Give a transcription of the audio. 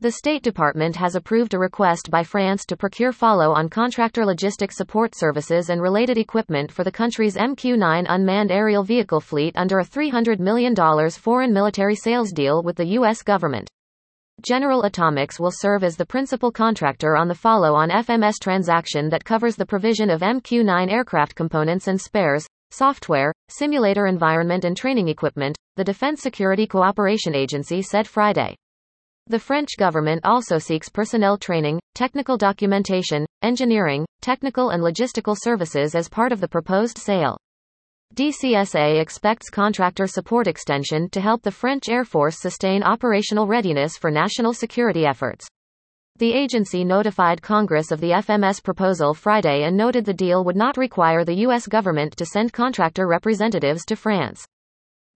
The State Department has approved a request by France to procure follow-on contractor logistics support services and related equipment for the country's MQ-9 unmanned aerial vehicle fleet under a $300 million foreign military sales deal with the U.S. government. General Atomics will serve as the principal contractor on the follow-on FMS transaction that covers the provision of MQ-9 aircraft components and spares, software, simulator environment and training equipment, the Defense Security Cooperation Agency said Friday. The French government also seeks personnel training, technical documentation, engineering, technical and logistical services as part of the proposed sale. DCSA expects contractor support extension to help the French Air Force sustain operational readiness for national security efforts. The agency notified Congress of the FMS proposal Friday and noted the deal would not require the U.S. government to send contractor representatives to France.